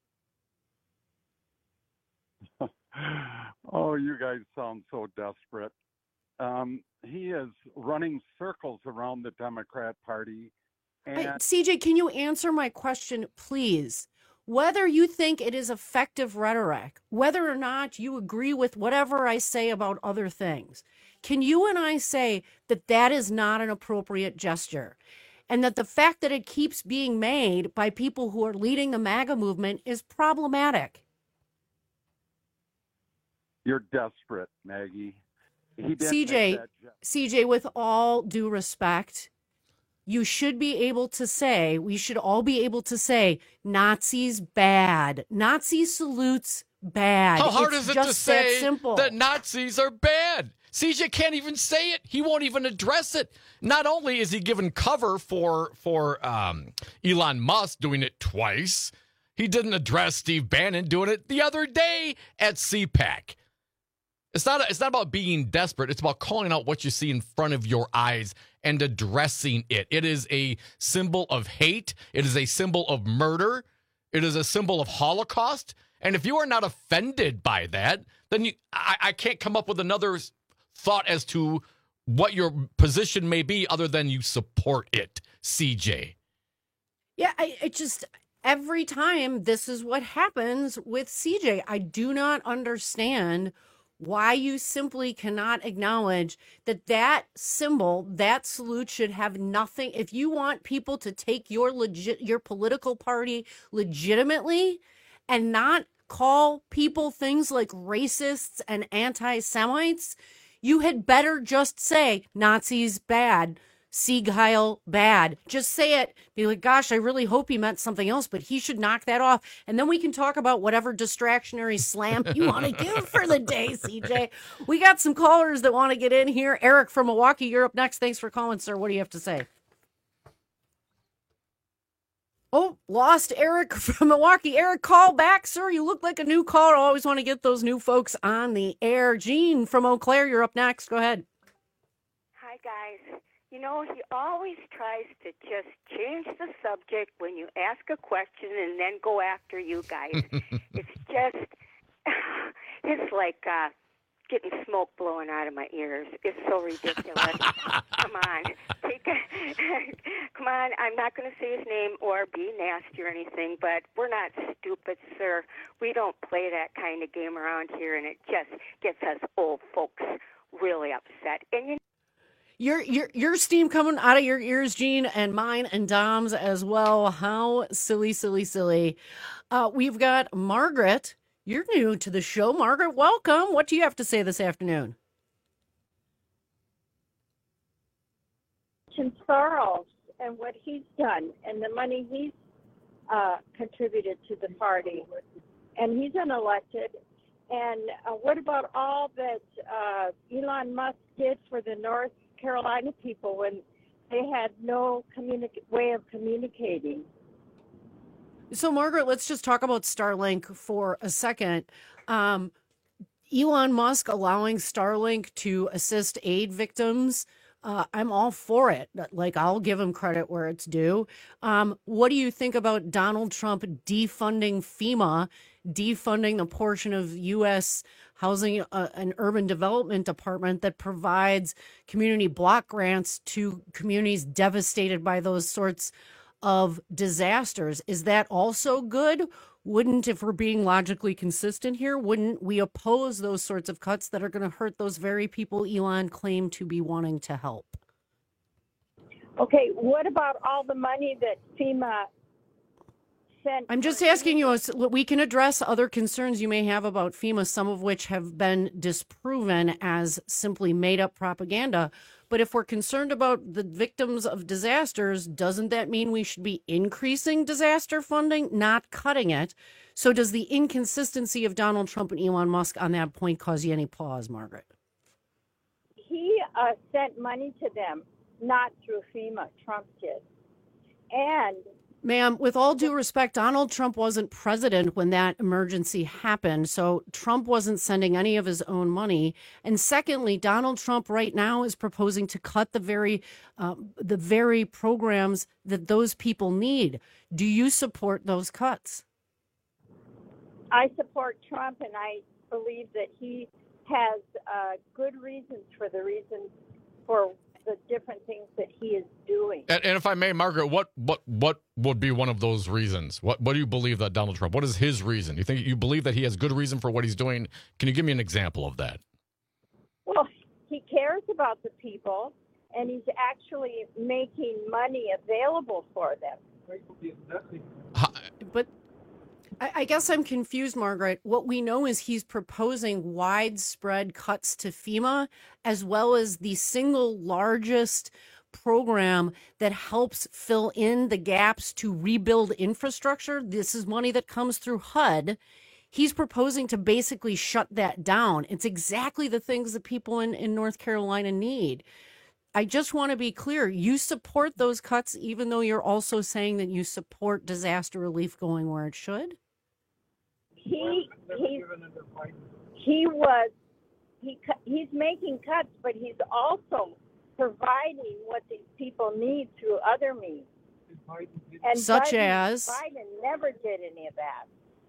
Oh, you guys sound so desperate. He is running circles around the Democrat Party. And CJ, can you answer my question, please? Whether you think it is effective rhetoric, whether or not you agree with whatever I say about other things, can you and I say that that is not an appropriate gesture? And that the fact that it keeps being made by people who are leading the MAGA movement is problematic? You're desperate, Maggie. He didn't make that CJ, with all due respect, you should be able to say, we should all be able to say, Nazis bad. Nazi salutes bad. How hard It's is it just to say that simple. that Nazis are bad? CJ can't even say it. He won't even address it. Not only is he given cover for Elon Musk doing it twice, he didn't address Steve Bannon doing it the other day at CPAC. It's not about being desperate. It's about calling out what you see in front of your eyes and addressing it. It is a symbol of hate. It is a symbol of murder. It is a symbol of Holocaust. And if you are not offended by that, then I can't come up with another thought as to what your position may be other than you support it, CJ. Yeah, I just, every time this is what happens with CJ. I do not understand why you simply cannot acknowledge that symbol, that salute should have nothing. If you want people to take your political party legitimately and not call people things like racists and anti-Semites, you had better just say Nazis bad, Sieg Heil bad. Just say it. Be like, gosh, I really hope he meant something else, but he should knock that off. And then we can talk about whatever distractionary slam you want to give for the day, CJ. We got some callers that want to get in here. Eric from Milwaukee, you're up next. Thanks for calling, sir. What do you have to say? Oh, lost Eric from Milwaukee. Eric, call back, sir. You look like a new caller. I always want to get those new folks on the air. Jean from Eau Claire, you're up next. Go ahead. Hi, guys. You know, he always tries to just change the subject when you ask a question and then go after you guys. It's just, it's like getting smoke blowing out of my ears. It's so ridiculous. Come on. Come on. I'm not going to say his name or be nasty or anything, but we're not stupid, sir. We don't play that kind of game around here, and it just gets us old folks really upset. And Your steam coming out of your ears, Gene, and mine and Dom's as well. How silly, silly, silly. We've got Margaret. You're new to the show. Margaret, welcome. What do you have to say this afternoon? Soros and what he's done and the money he's contributed to the party. And he's unelected. And what about all that Elon Musk did for the North Carolina people when they had no way of communicating? So, Margaret, let's just talk about Starlink for a second. Elon Musk allowing Starlink to assist aid victims, I'm all for it. Like, I'll give him credit where it's due. What do you think about Donald Trump defunding FEMA, defunding the portion of U.S. Housing and Urban Development Department that provides community block grants to communities devastated by those sorts of disasters? Is that also good? Wouldn't, if we're being logically consistent here, wouldn't we oppose those sorts of cuts that are going to hurt those very people Elon claimed to be wanting to help? Okay, what about all the money that FEMA sent? I'm just asking you, we can address other concerns you may have about FEMA, some of which have been disproven as simply made up propaganda. But if we're concerned about the victims of disasters, doesn't that mean we should be increasing disaster funding, not cutting it? So does the inconsistency of Donald Trump and Elon Musk on that point cause you any pause, Margaret? He sent money to them, not through FEMA. Trump did. And ma'am, with all due respect, Donald Trump wasn't president when that emergency happened, so Trump wasn't sending any of his own money. And secondly, Donald Trump right now is proposing to cut the very programs that those people need. Do you support those cuts? I support Trump, and I believe that he has good reasons for the different things that he is doing. And if I may, Margaret, what would be one of those reasons? What do you believe that Donald Trump, what is his reason? You believe that he has good reason for what he's doing? Can you give me an example of that? Well, he cares about the people, and he's actually making money available for them. But I guess I'm confused, Margaret. What we know is he's proposing widespread cuts to FEMA, as well as the single largest program that helps fill in the gaps to rebuild infrastructure. This is money that comes through HUD. He's proposing to basically shut that down. It's exactly the things that people in North Carolina need. I just want to be clear. You support those cuts, even though you're also saying that you support disaster relief going where it should? He's making cuts, but he's also providing what these people need through other means. And Such as? Biden never did any of that.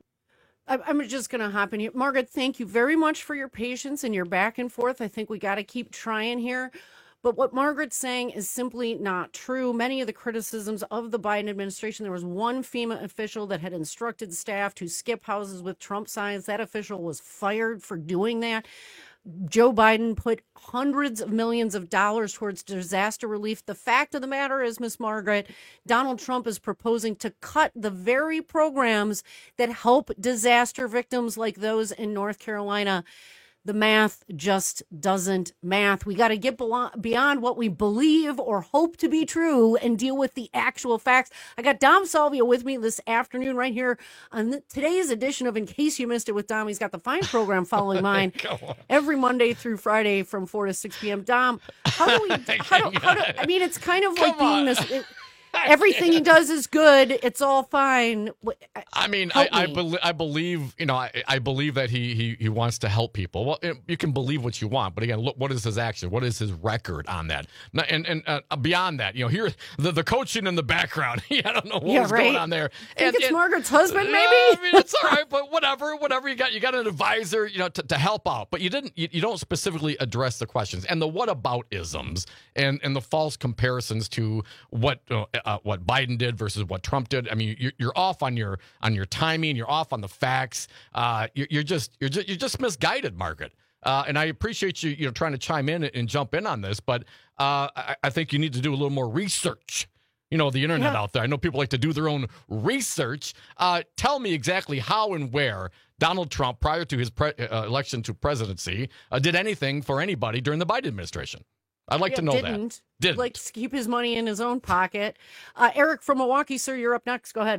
I'm just going to hop in here. Margaret, thank you very much for your patience and your back and forth. I think we got to keep trying here. But what Margaret's saying is simply not true. Many of the criticisms of the Biden administration, there was one FEMA official that had instructed staff to skip houses with Trump signs. That official was fired for doing that. Joe Biden put hundreds of millions of dollars towards disaster relief. The fact of the matter is, Miss Margaret, Donald Trump is proposing to cut the very programs that help disaster victims like those in North Carolina. The math just doesn't math. We got to get beyond what we believe or hope to be true and deal with the actual facts. I got Dom Salvia with me this afternoon right here on today's edition of In Case You Missed It with Dom. He's got the fine program following mine every Monday through Friday from 4 to 6 p.m. Dom, how do we, I mean, it's kind of like being this... Everything he does is good. It's all fine. I mean, I believe, you know, I believe that he wants to help people. Well, you can believe what you want, but again, look, what is his action? What is his record on that? And beyond that, you know, here the coaching in the background. I don't know what was going on there. Think it's Margaret's husband, maybe. I mean, it's all right, but whatever you got. You got an advisor, you know, to help out, but you don't specifically address the questions and the what about isms and the false comparisons to what Biden did versus what Trump did. I mean, you're off on your timing. You're off on the facts. You're just misguided, Margaret. And I appreciate you trying to chime in and jump in on this, but I think you need to do a little more research. You know, the internet out there. I know people like to do their own research. Tell me exactly how and where Donald Trump, prior to his election to presidency, did anything for anybody during the Biden administration. I'd like to know that. Didn't. Like to keep his money in his own pocket. Eric from Milwaukee, sir, you're up next. Go ahead.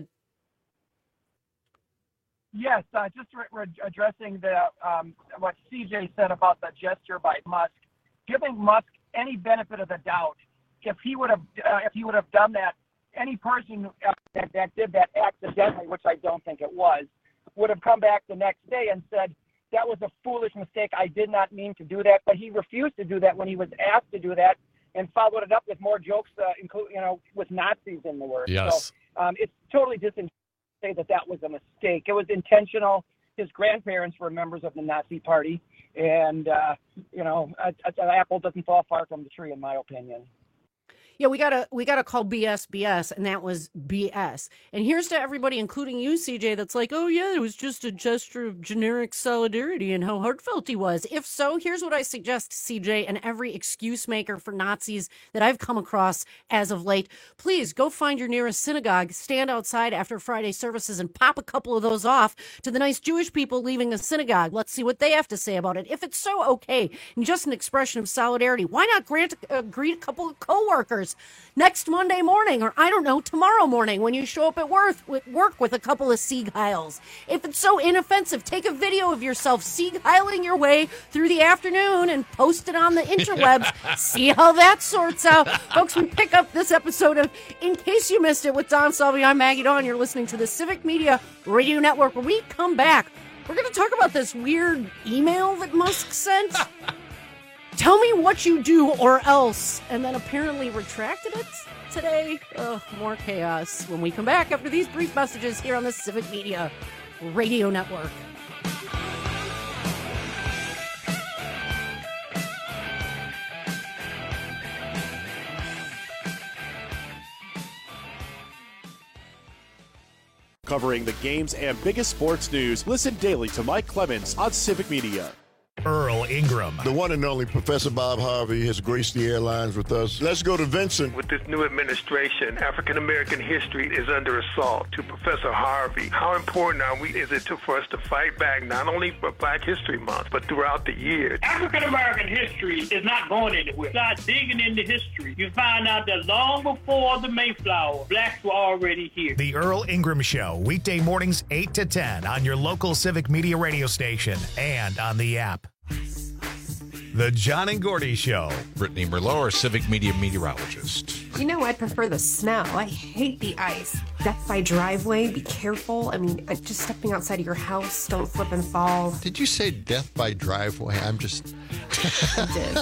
Yes, just addressing what CJ said about the gesture by Musk, giving Musk any benefit of the doubt. If he would have done that, any person that did that accidentally, which I don't think it was, would have come back the next day and said, that was a foolish mistake. I did not mean to do that. But he refused to do that when he was asked to do that and followed it up with more jokes, with Nazis in the word. Yes. So it's totally disingenuous to say that was a mistake. It was intentional. His grandparents were members of the Nazi Party. And, an apple doesn't fall far from the tree, in my opinion. Yeah, we gotta call BS, and that was BS. And here's to everybody, including you, CJ, that's like, oh yeah, it was just a gesture of generic solidarity and how heartfelt he was. If so, here's what I suggest, CJ, and every excuse maker for Nazis that I've come across as of late. Please go find your nearest synagogue, stand outside after Friday services, and pop a couple of those off to the nice Jewish people leaving the synagogue. Let's see what they have to say about it. If it's so okay and just an expression of solidarity, why not greet a couple of coworkers next Monday morning, or I don't know, tomorrow morning when you show up at work with a couple of Sieg-Heils. If it's so inoffensive, take a video of yourself Sieg-Heiling your way through the afternoon and post it on the interwebs. See how that sorts out. Folks, we pick up this episode of In Case You Missed It with Don Salvi. I'm Maggie Dawn. You're listening to the Civic Media Radio Network. When we come back, we're going to talk about this weird email that Musk sent. Tell me what you do or else. And then apparently retracted it today. More chaos when we come back after these brief messages here on the Civic Media Radio Network. Covering the games and biggest sports news, listen daily to Mike Clemens on Civic Media. Earl Ingram. The one and only Professor Bob Harvey has graced the airlines with us. Let's go to Vincent. With this new administration, African American history is under assault. To Professor Harvey, how important is it for us to fight back not only for Black History Month, but throughout the year? African American history is not going anywhere. Start digging into history. You find out that long before the Mayflower, blacks were already here. The Earl Ingram Show, weekday mornings 8 to 10 on your local Civic Media radio station and on the app. The John and Gordy Show. Brittany Merlot, our Civic Media meteorologist. You know, I prefer the snow. I hate the ice. Death by driveway, be careful. I mean, just stepping outside of your house, don't slip and fall. Did you say death by driveway? I'm just... I did.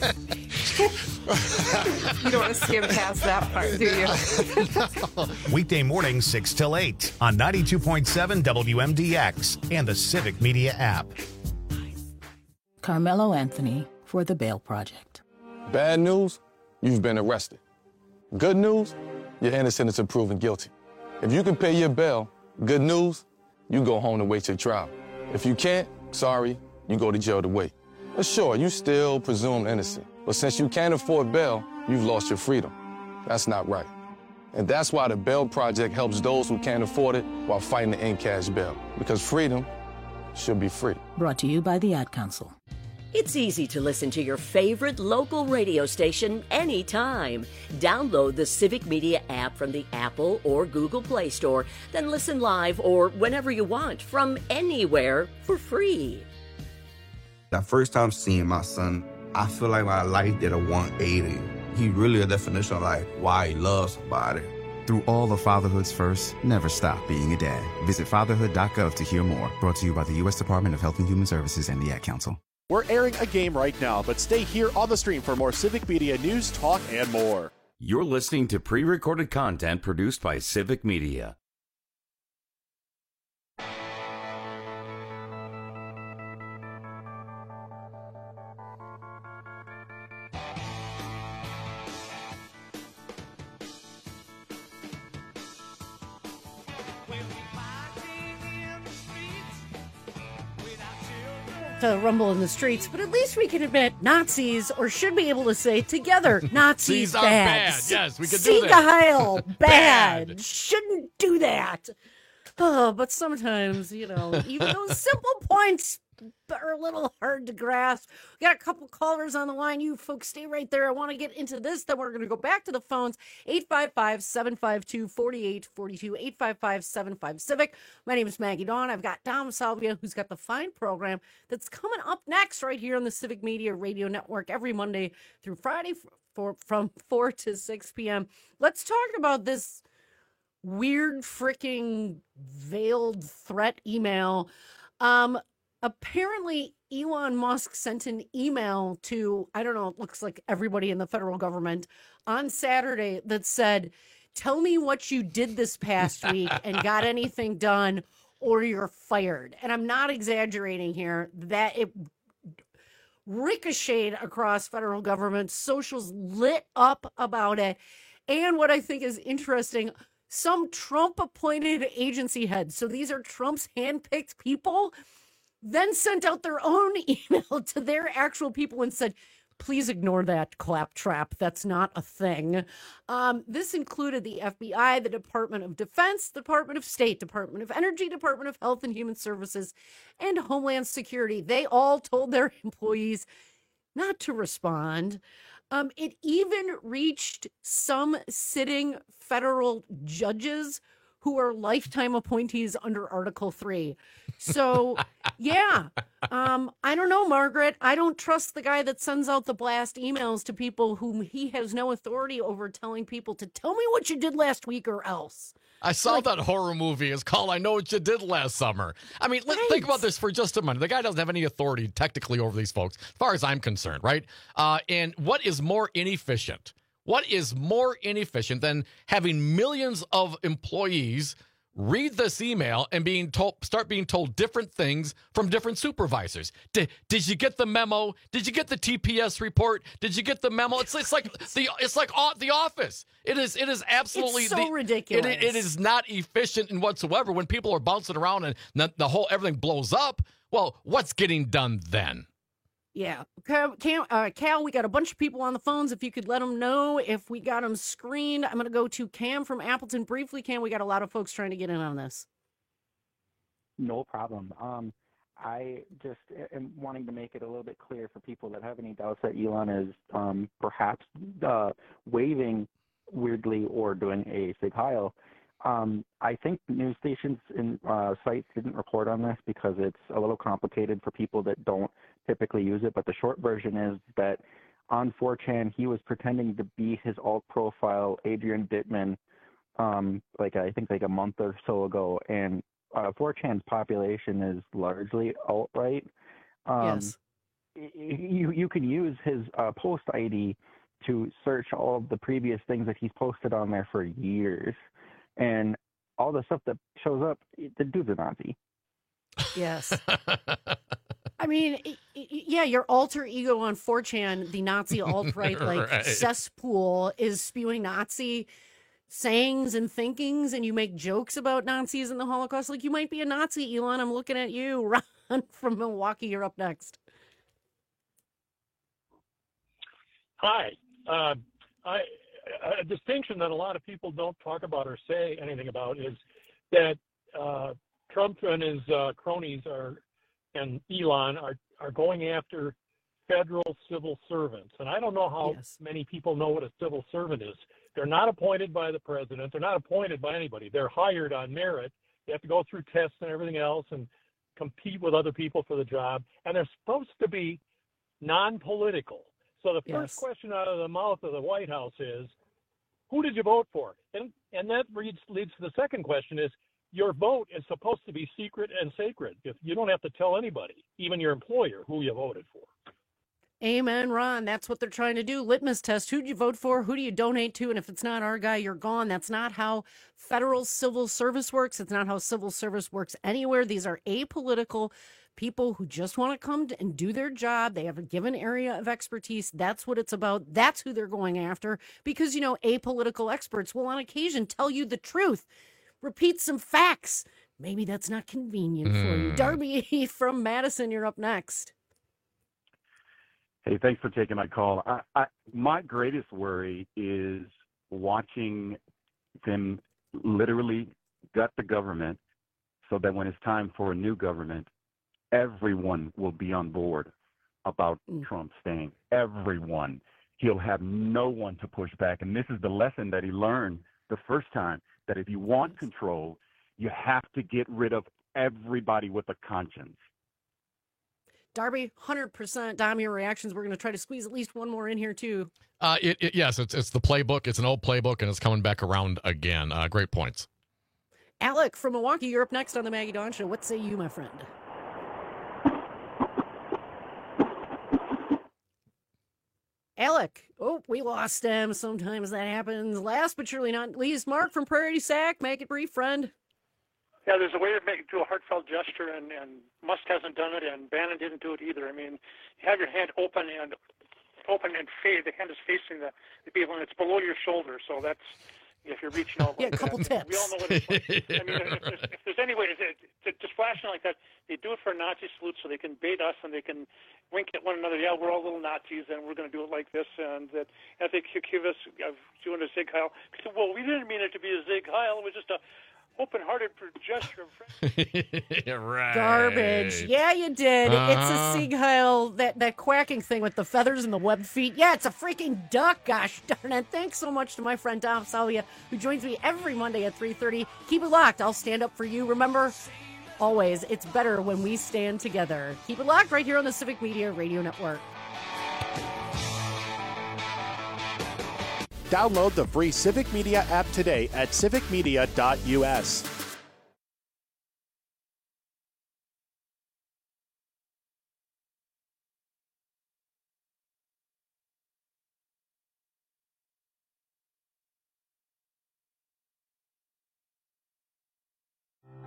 You don't want to skim past that part, do you? No. Weekday mornings 6 till 8 on 92.7 WMDX and the Civic Media app. Carmelo Anthony for the Bail Project. Bad news, you've been arrested. Good news, you're innocent until proven guilty. If you can pay your bail, good news, you go home to wait your trial. If you can't, sorry, you go to jail to wait. But sure, you still presumed innocent. But since you can't afford bail, you've lost your freedom. That's not right. And that's why the Bail Project helps those who can't afford it while fighting to end cash bail. Because freedom should be free. Brought to you by the Ad Council. It's easy to listen to your favorite local radio station anytime. Download the Civic Media app from the Apple or Google Play Store, then listen live or whenever you want from anywhere for free. The first time seeing my son, I feel like my life did a 180. He really a definition of like why he loves somebody. Through all of fatherhood's first, never stop being a dad. Visit fatherhood.gov to hear more. Brought to you by the U.S. Department of Health and Human Services and the Ad Council. We're airing a game right now, but stay here on the stream for more Civic Media news, talk, and more. You're listening to pre-recorded content produced by Civic Media. To rumble in the streets, but at least we can admit Nazis, or should be able to say together, Nazis These are bad. Yes, we can do Sieg that. Heil, bad. Shouldn't do that. Oh, but sometimes, even those simple points are a little hard to grasp. We got a couple callers on the line. You folks stay right there. I want to get into this. Then we're going to go back to the phones. 855-752-4842. 855-75-CIVIC. My name is Maggie Dawn. I've got Dom Salvia, who's got the fine program that's coming up next right here on the Civic Media Radio Network every Monday through Friday from 4 to 6 p.m. Let's talk about this weird freaking veiled threat email. Apparently, Elon Musk sent an email to, I don't know, it looks like everybody in the federal government on Saturday that said, tell me what you did this past week and got anything done or you're fired. And I'm not exaggerating here, that it ricocheted across federal government. Socials lit up about it. And what I think is interesting, some Trump-appointed agency heads, so these are Trump's handpicked people, then sent out their own email to their actual people and said, please ignore that claptrap. That's not a thing. This included the FBI, the Department of Defense, the Department of State, Department of Energy, Department of Health and Human Services, and Homeland Security. They all told their employees not to respond. It even reached some sitting federal judges who are lifetime appointees under Article 3. So, yeah, I don't know, Margaret. I don't trust the guy that sends out the blast emails to people whom he has no authority over, telling people to tell me what you did last week or else. I saw that horror movie. It's called I Know What You Did Last Summer. I mean, let's think about this for just a minute. The guy doesn't have any authority technically over these folks, as far as I'm concerned, right? And what is more inefficient? What is more inefficient than having millions of employees read this email and start being told different things from different supervisors? Did you get the memo? Did you get the TPS report? Did you get the memo? It's like The Office. It is absolutely it's so ridiculous. It is not efficient in whatsoever. When people are bouncing around and the whole everything blows up, well, what's getting done then? Yeah. Cal, we got a bunch of people on the phones. If you could let them know if we got them screened. I'm going to go to Cam from Appleton briefly. Cam, we got a lot of folks trying to get in on this. No problem. I just am wanting to make it a little bit clear for people that have any doubts that Elon is perhaps waving weirdly or doing a Sig Heil. I think news stations and sites didn't report on this because it's a little complicated for people that don't typically use it. But the short version is that on 4chan, he was pretending to be his alt profile, Adrian Dittman, I think a month or so ago. And 4chan's population is largely alt-right. Yes. You can use his post ID to search all of the previous things that he's posted on there for years. And all the stuff that shows up, the dude's a Nazi. Yes. I mean, yeah, your alter ego on 4chan, the Nazi alt-right Right. cesspool, is spewing Nazi sayings and thinkings, and you make jokes about Nazis and the Holocaust. Like, you might be a Nazi, Elon. I'm looking at you. Ron from Milwaukee, you're up next. Hi. A distinction that a lot of people don't talk about or say anything about is that Trump and his cronies and Elon are going after federal civil servants. And I don't know how many people know what a civil servant is. They're not appointed by the president. They're not appointed by anybody. They're hired on merit. They have to go through tests and everything else and compete with other people for the job. And they're supposed to be non-political. So the first question out of the mouth of the White House is, who did you vote for? And that leads to the second question is, your vote is supposed to be secret and sacred. If you don't have to tell anybody, even your employer, who you voted for. Amen, Ron. That's what they're trying to do. Litmus test. Who'd you vote for? Who do you donate to? And if it's not our guy, you're gone. That's not how federal civil service works. It's not how civil service works anywhere. These are apolitical people who just want to come and do their job. They have a given area of expertise. That's what it's about. That's who they're going after. Because, apolitical experts will on occasion tell you the truth. Repeat some facts. Maybe that's not convenient for you. Darby from Madison, you're up next. Hey, thanks for taking my call. My greatest worry is watching them literally gut the government so that when it's time for a new government, everyone will be on board about Trump staying. Everyone. He'll have no one to push back. And this is the lesson that he learned the first time, that if you want control, you have to get rid of everybody with a conscience. Darby, 100%. Dom, your reactions. We're going to try to squeeze at least one more in here, too. Yes, it's the playbook. It's an old playbook, and it's coming back around again. Great points. Alec from Milwaukee, you're up next on the Maggie Dawn Show. What say you, my friend? Alec. Oh, we lost him. Sometimes that happens. Last but surely not least, Mark from Prairie Sac. Make it brief, friend. Yeah, there's a way to do a heartfelt gesture, and Musk hasn't done it, and Bannon didn't do it either. I mean, you have your hand open and the hand is facing the people, and it's below your shoulder, so that's, if you're reaching over. Yeah, a couple tips. We all know what it's like. I mean, if there's any way to just flashing like that, they do it for a Nazi salute so they can bait us and they can wink at one another. Yeah, we're all little Nazis, and we're going to do it like this, and that if they accuse us of doing a Sig Heil. Well, we didn't mean it to be a Sig Heil. It was just a open-hearted gesture of friendship. Right. Garbage. Yeah, you did. It's a Sig Heil, that quacking thing with the feathers and the webbed feet. Yeah, it's a freaking duck, gosh darn it. Thanks so much to my friend Dom Salia, who joins me every Monday at 3:30. Keep it locked. I'll stand up for you. Remember, always, it's better when we stand together. Keep it locked right here on the Civic Media Radio Network. Download the free Civic Media app today at civicmedia.us.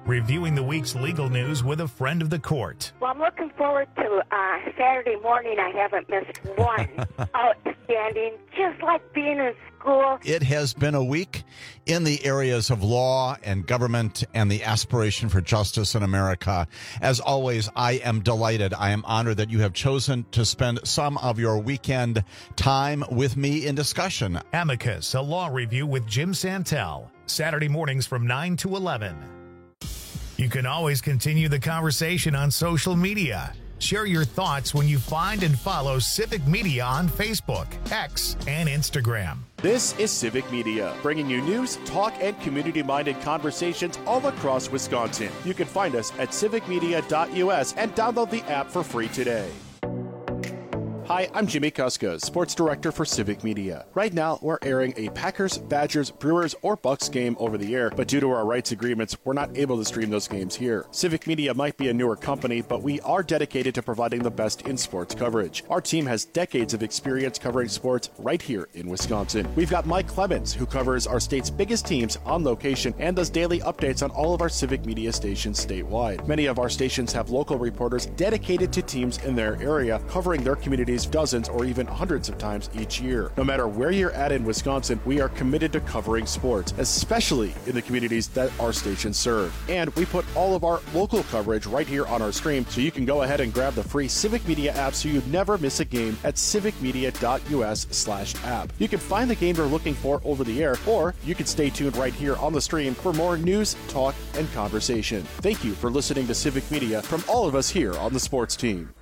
reviewing the week's legal news with a friend of the court. Well, I'm looking forward to Saturday morning. I haven't missed one. Outstanding, just like being in school. It has been a week in the areas of law and government and the aspiration for justice in America. As always, I am delighted. I am honored that you have chosen to spend some of your weekend time with me in discussion. Amicus, a law review with Jim Santel, Saturday mornings from 9 to 11. You can always continue the conversation on social media. Share your thoughts when you find and follow Civic Media on Facebook, X, and Instagram. This is Civic Media, bringing you news, talk, and community-minded conversations all across Wisconsin. You can find us at civicmedia.us and download the app for free today. Hi, I'm Jimmy Kuska, Sports Director for Civic Media. Right now, we're airing a Packers, Badgers, Brewers, or Bucks game over the air, but due to our rights agreements, we're not able to stream those games here. Civic Media might be a newer company, but we are dedicated to providing the best in sports coverage. Our team has decades of experience covering sports right here in Wisconsin. We've got Mike Clemens, who covers our state's biggest teams on location and does daily updates on all of our Civic Media stations statewide. Many of our stations have local reporters dedicated to teams in their area, covering their communities dozens or even hundreds of times each year. No matter where you're at in Wisconsin, we are committed to covering sports, especially in the communities that our stations serve. And we put all of our local coverage right here on our stream, so you can go ahead and grab the free Civic Media app so you never miss a game at civicmedia.us/app. You can find the game you're looking for over the air, or you can stay tuned right here on the stream for more news, talk, and conversation. Thank you for listening to Civic Media from all of us here on the sports team.